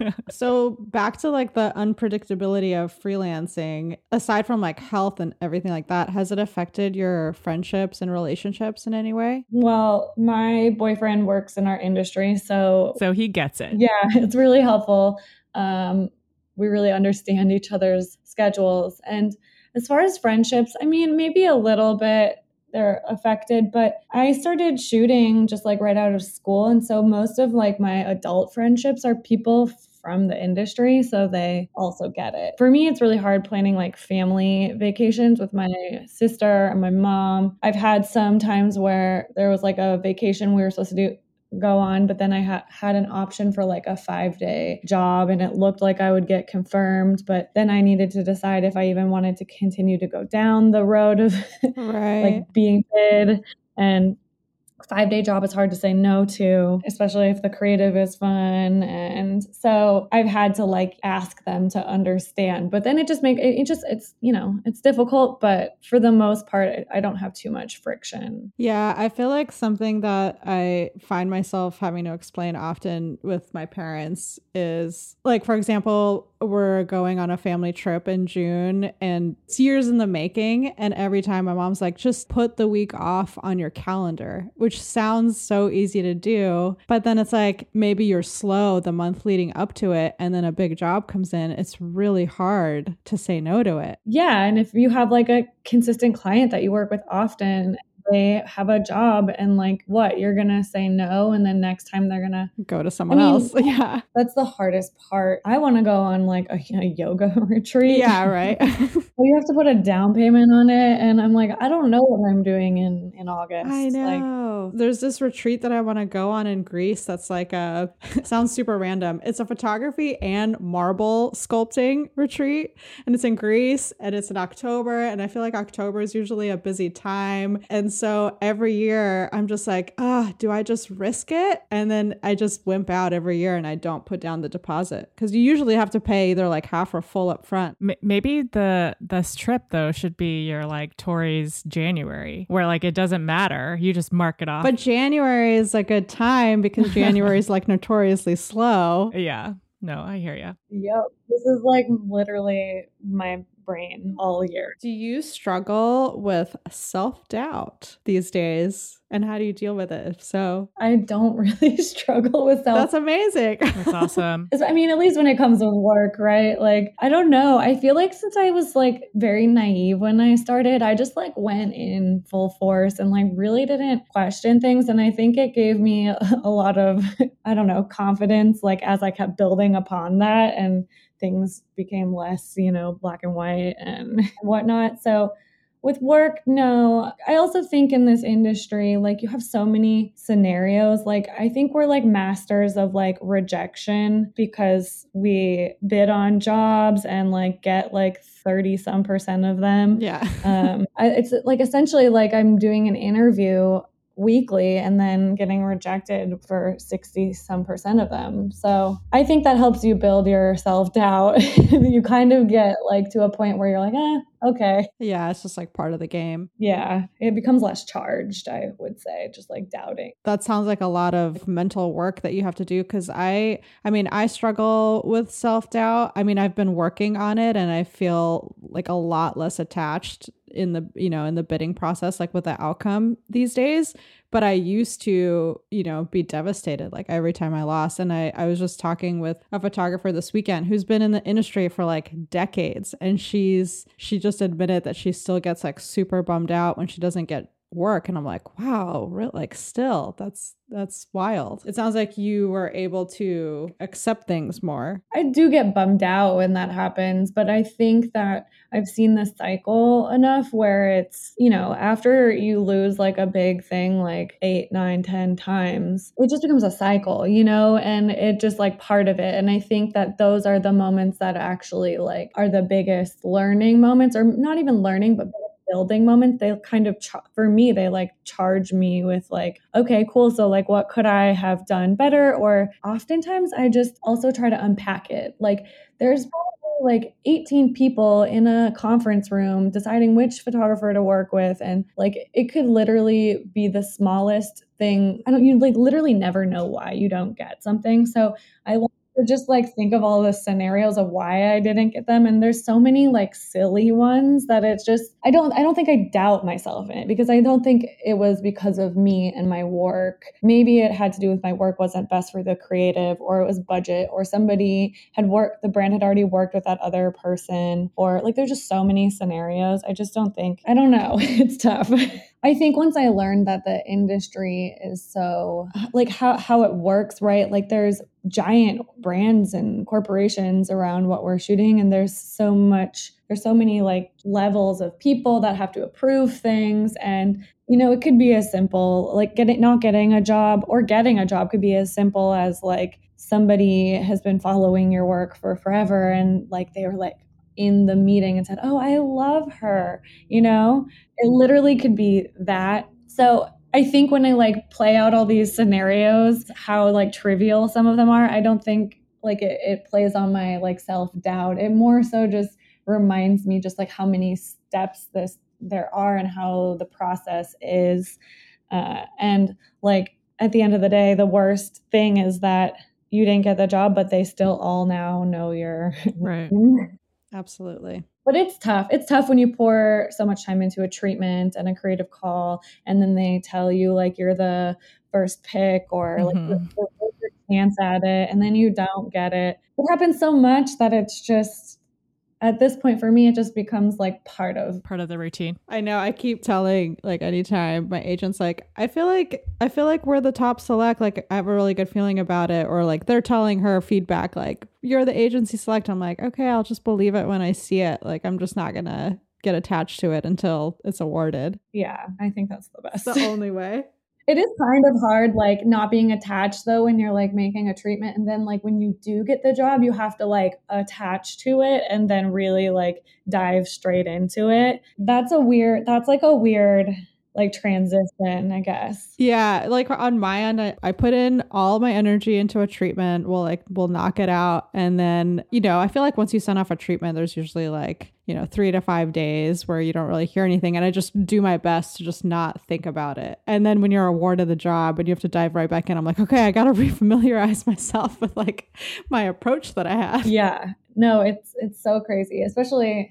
So back to like the unpredictability of freelancing, aside from like health and everything like that, has it affected your friendships and relationships in any way? Well, my boyfriend works in our industry, so so he gets it. Yeah, it's really helpful. Um, we really understand each other's schedules. And as far as friendships, I mean, maybe a little bit they're affected, but I started shooting just like right out of school. And so most of like my adult friendships are people from the industry, so they also get it. For me, it's really hard planning like family vacations with my sister and my mom. I've had some times where there was like a vacation we were supposed to do go on, but then I ha- had an option for like a five day job, and it looked like I would get confirmed, but then I needed to decide if I even wanted to continue to go down the road of right. like being bid. And five day job is hard to say no to, especially if the creative is fun. And so I've had to like ask them to understand, but then it just make it, it just, it's, you know, it's difficult, but for the most part, I don't have too much friction. Yeah. I feel like something that I find myself having to explain often with my parents is like, for example, we're going on a family trip in June, and it's years in the making. And every time my mom's like, just put the week off on your calendar, which sounds so easy to do. But then it's like, maybe you're slow the month leading up to it, and then a big job comes in. It's really hard to say no to it. Yeah. And if you have like a consistent client that you work with often, they have a job, and like what, you're gonna say no, and then next time they're gonna go to someone I mean, else. Yeah, that's the hardest part. I want to go on like a, a yoga retreat. Yeah, right. Well, you have to put a down payment on it, and I'm like, I don't know what I'm doing in in August. I know. Like, there's this retreat that I want to go on in Greece. That's like a sounds super random. It's a photography and marble sculpting retreat, and it's in Greece, and it's in October, and I feel like October is usually a busy time, and so every year I'm just like, ah, oh, do I just risk it? And then I just wimp out every year and I don't put down the deposit, because you usually have to pay either like half or full up front. M- maybe the this trip though should be your like Tori's January, where like it doesn't matter, you just mark it off. But January is a good time because January is like notoriously slow. Yeah. No, I hear you. Yep. This is like literally my brain all year. Do you struggle with self-doubt these days? And how do you deal with it? If so, I don't really struggle with self. That's amazing. That's awesome. I mean, at least when it comes with work, right? Like, I don't know. I feel like since I was like very naive when I started, I just like went in full force and like really didn't question things. And I think it gave me a, a lot of, I don't know, confidence, like as I kept building upon that and things became less, you know, black and white and whatnot. So with work, no. I also think in this industry, like you have so many scenarios. Like I think we're like masters of like rejection because we bid on jobs and like get like thirty some percent of them. Yeah. um, I, it's like essentially like I'm doing an interview weekly and then getting rejected for sixty some percent of them. So I think that helps you build your self-doubt. You kind of get like to a point where you're like, eh, okay. Yeah, it's just like part of the game. Yeah, it becomes less charged, I would say, just like doubting. That sounds like a lot of mental work that you have to do because I, I mean, I struggle with self-doubt. I mean, I've been working on it and I feel like a lot less attached in the, you know, in the bidding process, like with the outcome these days. But I used to, you know, be devastated like every time I lost. And I, I was just talking with a photographer this weekend who's been in the industry for like decades. And she's, she just admitted that she still gets like super bummed out when she doesn't get work. And I'm like, wow, really? Like still, that's, that's wild. It sounds like you were able to accept things more. I do get bummed out when that happens, but I think that I've seen this cycle enough where it's, you know, after you lose like a big thing, like eight, nine, ten times, it just becomes a cycle, you know, and it just like part of it. And I think that those are the moments that actually like are the biggest learning moments, or not even learning, but building moment. They kind of, ch- for me, they like charge me with like, okay, cool. So like, what could I have done better? Or oftentimes I just also try to unpack it. Like there's probably like eighteen people in a conference room deciding which photographer to work with. And like, it could literally be the smallest thing. I don't, you like literally never know why you don't get something. So I like to just like think of all the scenarios of why I didn't get them. And there's so many like silly ones that it's just, I don't, I don't think I doubt myself in it because I don't think it was because of me and my work. Maybe it had to do with my work wasn't best for the creative, or it was budget, or somebody had worked, the brand had already worked with that other person, or like, there's just so many scenarios. I just don't think, I don't know. It's tough. I think once I learned that the industry is so like how, how it works, right? Like there's giant brands and corporations around what we're shooting. And there's so much, there's so many like levels of people that have to approve things. And, you know, it could be as simple, like getting, not getting a job or getting a job could be as simple as like somebody has been following your work for forever. And like, they were like, in the meeting and said, oh, I love her. You know, it literally could be that. So I think when I like play out all these scenarios, how like trivial some of them are, I don't think like it, it plays on my like self-doubt. It more so just reminds me just like how many steps this there are and how the process is. Uh, and like at the end of the day, the worst thing is that you didn't get the job, but they still all now know your Right. Absolutely. But it's tough. It's tough when you pour so much time into a treatment and a creative call, and then they tell you like you're the first pick or like Mhm. the first chance at it, and then you don't get it. It happens so much that it's just, at this point for me, it just becomes like part of Part of the routine. I know. I keep telling like anytime my agent's like, I feel like I feel like we're the top select. Like I have a really good feeling about it. Or like they're telling her feedback, like you're the agency select. I'm like, okay, I'll just believe it when I see it. Like I'm just not gonna get attached to it until it's awarded. Yeah, I think that's the It's best. the only way. It is kind of hard, like not being attached though, when you're like making a treatment. And then like when you do get the job, you have to like attach to it and then really like dive straight into it. That's a weird, that's like a weird like transition, I guess. Yeah, like on my end, I, I put in all my energy into a treatment. We'll like we'll knock it out, and then you know I feel like once you send off a treatment, there's usually like you know three to five days where you don't really hear anything, and I just do my best to just not think about it. And then when you're awarded the job and you have to dive right back in, I'm like, okay, I gotta refamiliarize myself with like my approach that I had. Yeah, no, it's it's so crazy, especially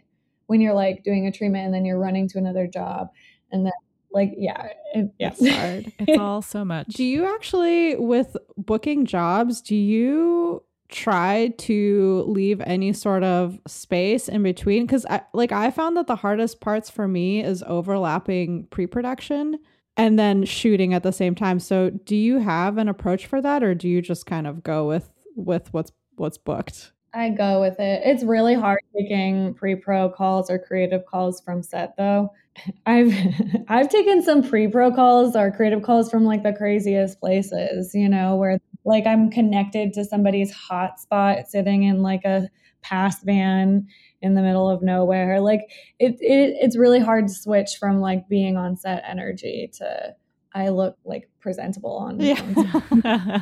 when you're like doing a treatment and then you're running to another job and then like, yeah, it, yeah. It's hard. It's all so much. Do you actually, with booking jobs, do you try to leave any sort of space in between? Because I like I found that the hardest parts for me is overlapping pre-production and then shooting at the same time. So do you have an approach for that, or do you just kind of go with with what's what's booked? I go with it. It's really hard taking pre-pro calls or creative calls from set though. I've I've taken some pre-pro calls or creative calls from like the craziest places, you know, where like I'm connected to somebody's hotspot sitting in like a pass van in the middle of nowhere. Like it, it it's really hard to switch from like being on set energy to I look like presentable on. Yeah. on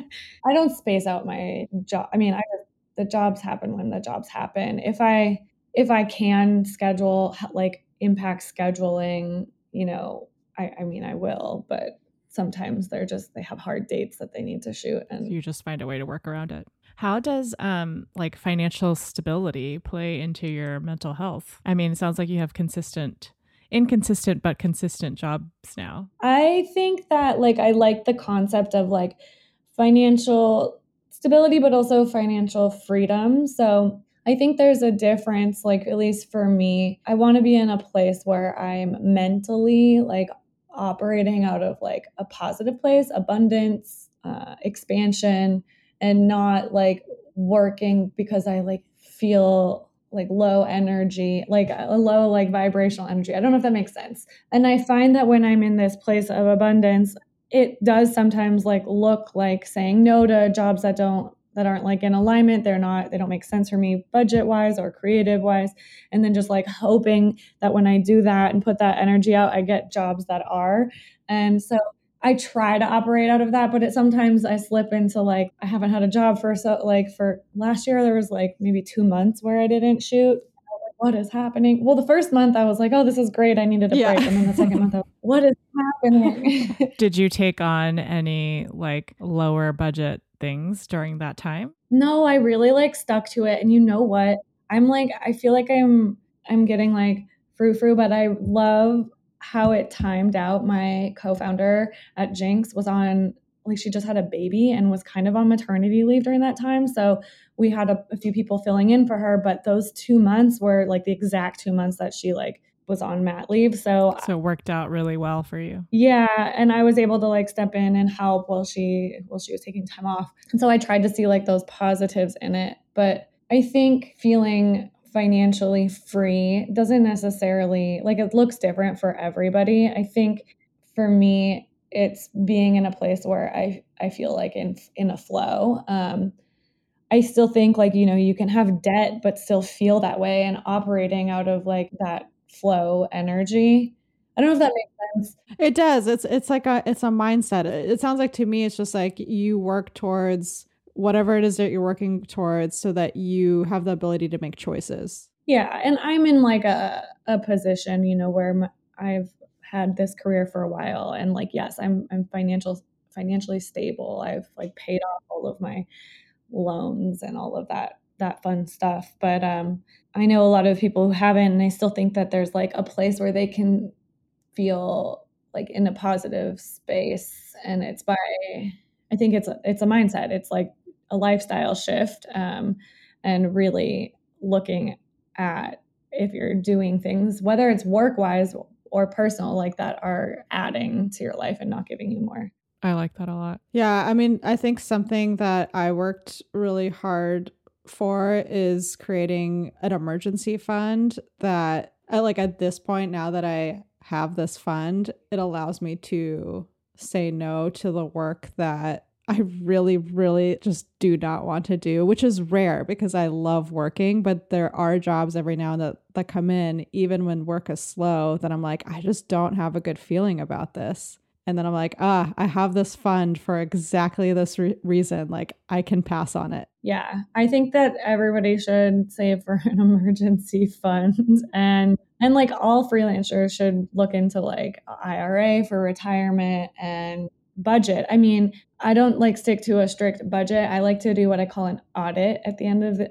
I don't space out my job. I mean, I just the jobs happen when the jobs happen. If I if I can schedule like impact scheduling, you know, I, I mean I will, but sometimes they're just they have hard dates that they need to shoot and you just find a way to work around it. How does um like financial stability play into your mental health? I mean, it sounds like you have consistent inconsistent but consistent jobs now. I think that like I like the concept of like financial stability, but also financial freedom. So I think there's a difference, like at least for me, I want to be in a place where I'm mentally like operating out of like a positive place, abundance, uh, expansion, and not like working because I like feel like low energy, like a low like vibrational energy. I don't know if that makes sense. And I find that when I'm in this place of abundance, it does sometimes like look like saying no to jobs that don't that aren't like in alignment. They're not, they don't make sense for me budget wise or creative wise. And then just like hoping that when I do that and put that energy out, I get jobs that are. And so I try to operate out of that, but it sometimes I slip into like, I haven't had a job for so like for last year, there was like maybe two months where I didn't shoot. What is happening? Well, the first month I was like, oh, this is great. I needed a Yeah. break. And then the second month, I was, what is happening? Did you take on any like lower budget things during that time? No, I really like stuck to it. And you know what? I'm like, I feel like I'm, I'm getting like frou frou, but I love how it timed out. My co-founder at Jinx was on, like she just had a baby and was kind of on maternity leave during that time. So we had a, a few people filling in for her, but those two months were like the exact two months that she like was on mat leave. So So it worked out really well for you. yeah, and I was able to like step in and help while she while she was taking time off. And so I tried to see like those positives in it. But I think feeling financially free doesn't necessarily like it looks different for everybody. I think for me, it's being in a place where I I feel like in in a flow. Um, I still think like, you know, you can have debt, but still feel that way and operating out of like that flow energy. I don't know if that makes sense. It does. It's it's like a it's a mindset. It, it sounds like to me it's just like you work towards whatever it is that you're working towards so that you have the ability to make choices. Yeah, and I'm in like a a position, you know, where my, I've had this career for a while and like yes, I'm I'm financial financially stable. I've like paid off all of my loans and all of that that fun stuff. But um, I know a lot of people who haven't, and I still think that there's like a place where they can feel like in a positive space, and it's by I think it's a, it's a mindset. It's like a lifestyle shift, um, and really looking at if you're doing things, whether it's work wise or personal, like that are adding to your life and not giving you more. I like that a lot. Yeah, I mean, I think something that I worked really hard for is creating an emergency fund that I like at this point, now that I have this fund, it allows me to say no to the work that I really, really just do not want to do, which is rare because I love working, but there are jobs every now and then that come in, even when work is slow, that I'm like, I just don't have a good feeling about this. And then I'm like, ah, I have this fund for exactly this re- reason. Like I can pass on it. Yeah, I think that everybody should save for an emergency fund, and and like all freelancers should look into like I R A for retirement and budget. I mean, I don't like stick to a strict budget. I like to do what I call an audit at the end of, the, of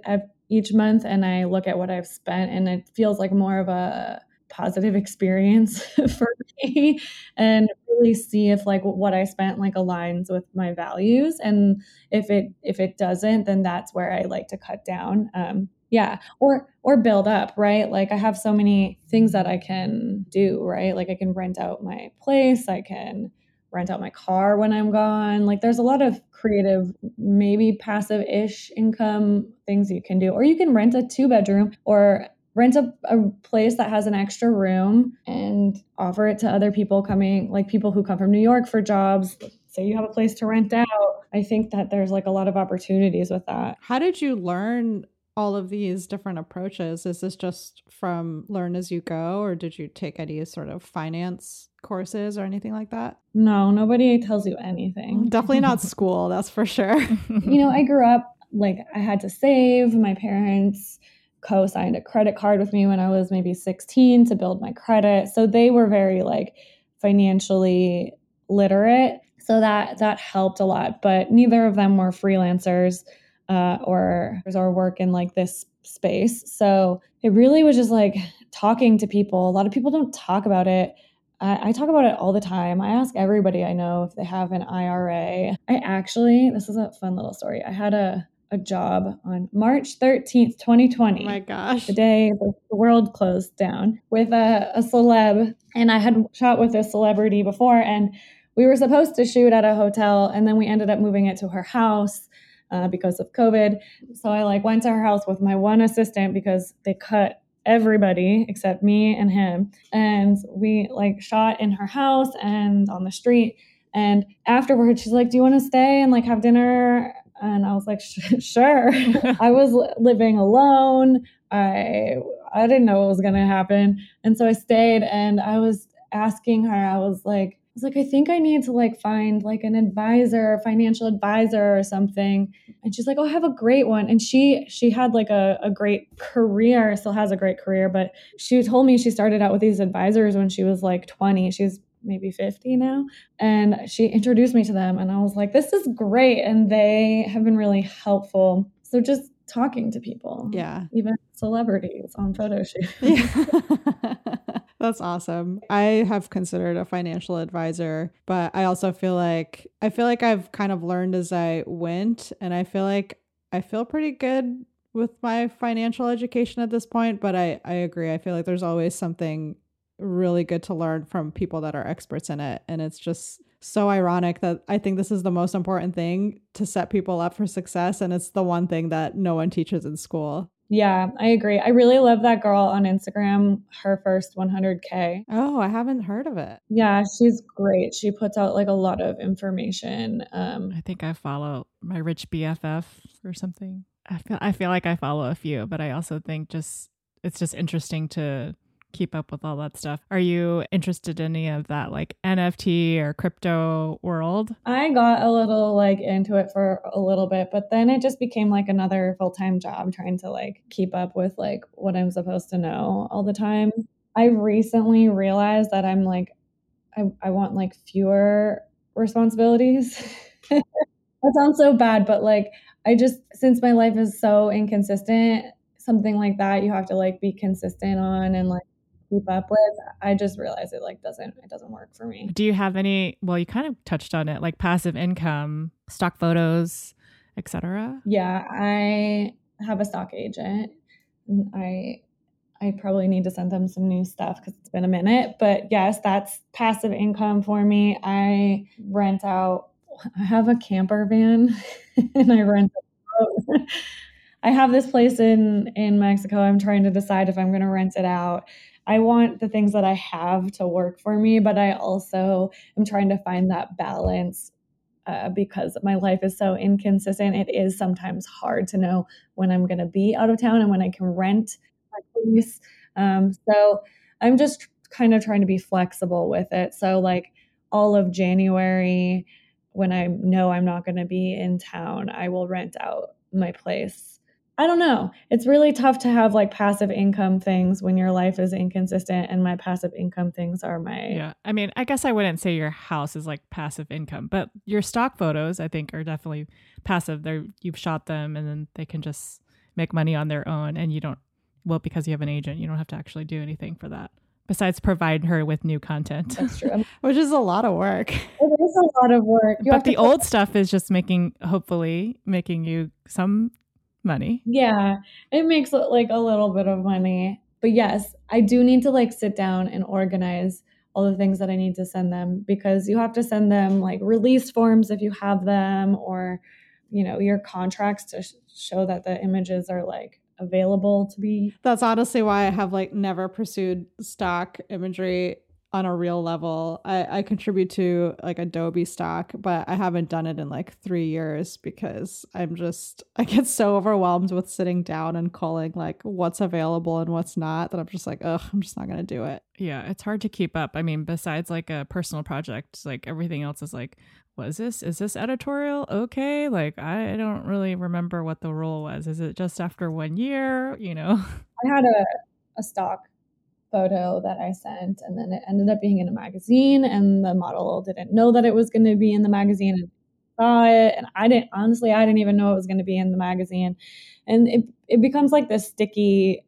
each month and I look at what I've spent, and it feels like more of a positive experience for me, and really see if like what I spent like aligns with my values. And if it if it doesn't, then that's where I like to cut down. Um, yeah, or or build up, right? Like I have so many things that I can do, right? Like I can rent out my place, I can rent out my car when I'm gone. Like there's a lot of creative, maybe passive-ish income things you can do. Or you can rent a two bedroom or rent a, a place that has an extra room and offer it to other people coming, like people who come from New York for jobs. Say you have a place to rent out. I think that there's like a lot of opportunities with that. How did you learn all of these different approaches? Is this just from learn as you go, or did you take any sort of finance courses or anything like that? No, nobody tells you anything. Definitely not school, that's for sure. You know, I grew up like I had to save. My parents co-signed a credit card with me when I was maybe sixteen to build my credit. So they were very like financially literate. So that that helped a lot. But neither of them were freelancers uh, or or work in like this space. So it really was just like talking to people. A lot of people don't talk about it. I, I talk about it all the time. I ask everybody I know if they have an I R A. I actually, this is a fun little story. I had a a job on March thirteenth, twenty twenty. Oh my gosh. The day the world closed down, with a, a celeb. And I had shot with this celebrity before, and we were supposed to shoot at a hotel, and then we ended up moving it to her house uh, because of COVID. So I like went to her house with my one assistant because they cut everybody except me and him. And we like shot in her house and on the street. And afterwards, she's like, do you want to stay and like have dinner? And I was like, sure. I was living alone. I I didn't know what was going to happen. And so I stayed, and I was asking her, I was like, I was like, I think I need to like find like an advisor, a financial advisor or something. And she's like, oh, I have a great one. And she she had like a, a great career, still has a great career. But she told me she started out with these advisors when she was like twenty. She's maybe fifty now. And she introduced me to them, and I was like, this is great. And they have been really helpful. So just talking to people. Yeah. Even celebrities on photo shoots. Yeah. That's awesome. I have considered a financial advisor, but I also feel like I feel like I've kind of learned as I went, and I feel like I feel pretty good with my financial education at this point, but I I agree. I feel like there's always something really good to learn from people that are experts in it. And it's just so ironic that I think this is the most important thing to set people up for success. And it's the one thing that no one teaches in school. Yeah, I agree. I really love that girl on Instagram, her first one hundred K. Oh, I haven't heard of it. Yeah, she's great. She puts out like a lot of information. Um, I think I follow my rich B F F or something. I feel I feel like I follow a few, but I also think just it's just interesting to keep up with all that stuff. Are you interested in any of that like N F T or crypto world? I got a little like into it for a little bit, but then it just became like another full-time job trying to like keep up with like what I'm supposed to know all the time. I recently realized that I'm like, I, I want like fewer responsibilities. That sounds so bad, but like I just, since my life is so inconsistent, something like that you have to like be consistent on and like keep up with. I just realized it like doesn't it doesn't work for me. Do you have any, well, you kind of touched on it, like passive income, stock photos, et cetera? Yeah, I have a stock agent. I I probably need to send them some new stuff because it's been a minute. But yes, that's passive income for me. I rent out, I have a camper van and I rent it out. I have this place in, in Mexico. I'm trying to decide if I'm going to rent it out. I want the things that I have to work for me, but I also am trying to find that balance uh, because my life is so inconsistent. It is sometimes hard to know when I'm going to be out of town and when I can rent my place. Um, so I'm just kind of trying to be flexible with it. So like all of January, when I know I'm not going to be in town, I will rent out my place. I don't know. It's really tough to have like passive income things when your life is inconsistent, and my passive income things are my... Yeah. I mean, I guess I wouldn't say your house is like passive income, but your stock photos, I think, are definitely passive. They're, you've shot them and then they can just make money on their own, and you don't, well, because you have an agent, you don't have to actually do anything for that besides provide her with new content. That's true. Which is a lot of work. It is a lot of work. You But the old stuff is just making, hopefully making you some money. Yeah, it makes like a little bit of money. But yes, I do need to like sit down and organize all the things that I need to send them, because you have to send them like release forms if you have them, or, you know, your contracts to sh- show that the images are like available to be. That's honestly why I have like never pursued stock imagery on a real level. I, I contribute to like Adobe stock, but I haven't done it in like three years because I'm just, I get so overwhelmed with sitting down and calling like what's available and what's not that I'm just like, ugh, I'm just not going to do it. Yeah, it's hard to keep up. I mean, besides like a personal project, like everything else is like, what is this? Is this editorial? Okay. Like, I don't really remember what the rule was. Is it just after one year? You know? I had a, a stock photo that I sent, and then it ended up being in a magazine, and the model didn't know that it was going to be in the magazine and saw it. And I didn't, honestly, I didn't even know it was going to be in the magazine. And it, it becomes like this sticky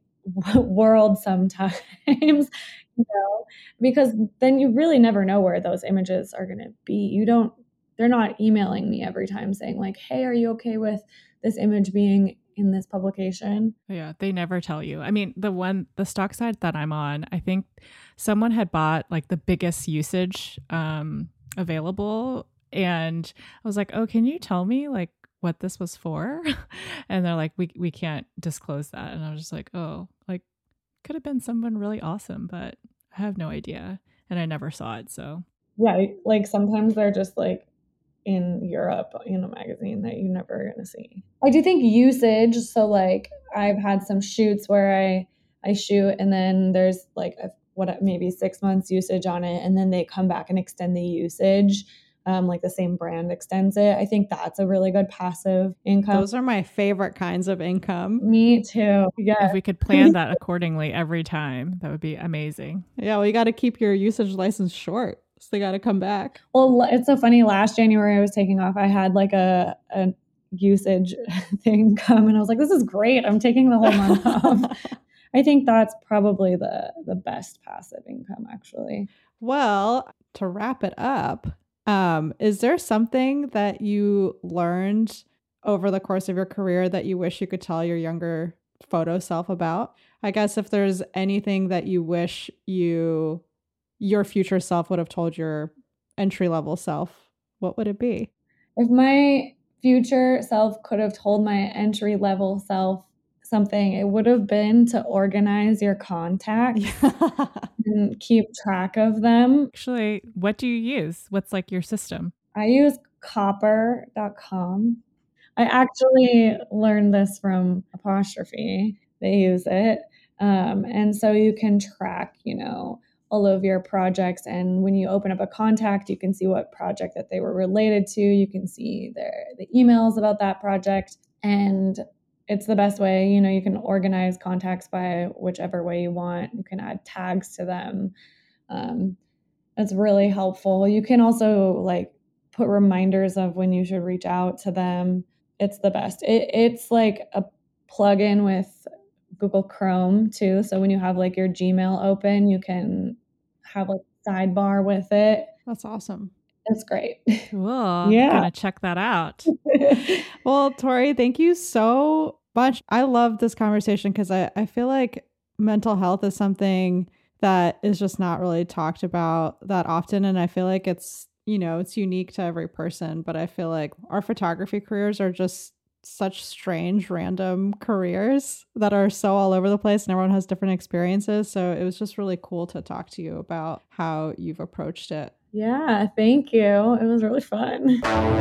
world sometimes, you know, because then you really never know where those images are going to be. You don't, they're not emailing me every time saying like, hey, are you okay with this image being in this publication? Yeah, they never tell you. I mean, the one, the stock site that I'm on, I think someone had bought like the biggest usage um, available. And I was like, oh, can you tell me like what this was for? And they're like, we we can't disclose that. And I was just like, oh, like could have been someone really awesome, but I have no idea. And I never saw it. So yeah, like sometimes they're just like in Europe in a magazine that you're never going to see. I do think usage. So like I've had some shoots where I, I shoot and then there's like a, what maybe six months usage on it. And then they come back and extend the usage. Um, like the same brand extends it. I think that's a really good passive income. Those are my favorite kinds of income. Me too. Yeah. if we could plan that accordingly every time, that would be amazing. Yeah, well, you got to keep your usage license short. So they got to come back. Well, it's so funny. Last January I was taking off. I had like a, a usage thing come and I was like, this is great. I'm taking the whole month off. I think that's probably the, the best passive income, actually. Well, to wrap it up, um, is there something that you learned over the course of your career that you wish you could tell your younger photo self about? I guess if there's anything that you wish you your future self would have told your entry-level self, what would it be? If my future self could have told my entry-level self something, it would have been to organize your contacts and keep track of them. Actually, what do you use? What's like your system? I use copper dot com. I actually learned this from Apostrophe. They use it. Um, and so you can track, you know, all of your projects. And when you open up a contact, you can see what project that they were related to. You can see their the emails about that project. And it's the best way. You know, you can organize contacts by whichever way you want. You can add tags to them. Um, it's really helpful. You can also like put reminders of when you should reach out to them. It's the best. It, it's like a plugin with Google Chrome too. So when you have like your Gmail open, you can have like a sidebar with it. That's awesome. It's great. Cool. Yeah. I'm gonna check that out. Well, Tori, thank you so much. I love this conversation because I, I feel like mental health is something that is just not really talked about that often. And I feel like it's, you know, it's unique to every person, but I feel like our photography careers are just such strange, random careers that are so all over the place and everyone has different experiences. So it was just really cool to talk to you about how you've approached it. Yeah, thank you. It was really fun.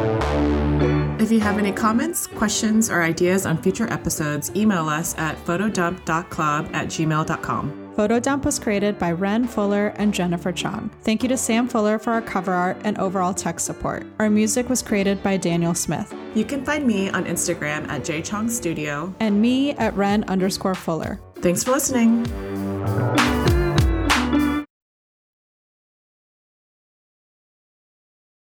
If you have any comments, questions, or ideas on future episodes, email us at photodump dot club at gmail dot com. Photodump was created by Ren Fuller and Jennifer Chong. Thank you to Sam Fuller for our cover art and overall tech support. Our music was created by Daniel Smith. You can find me on Instagram at jchongstudio. And me at Ren underscore Fuller. Thanks for listening.